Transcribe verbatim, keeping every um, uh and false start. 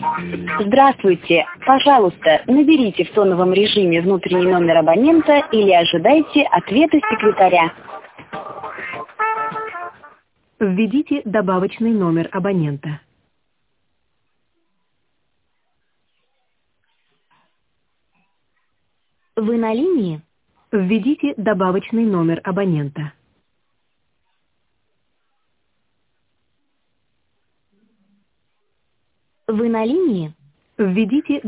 Здравствуйте. Пожалуйста, наберите в тоновом режиме внутренний номер абонента или ожидайте ответа секретаря. Введите добавочный номер абонента. Вы на линии? Введите добавочный номер абонента. Вы на линии? Введите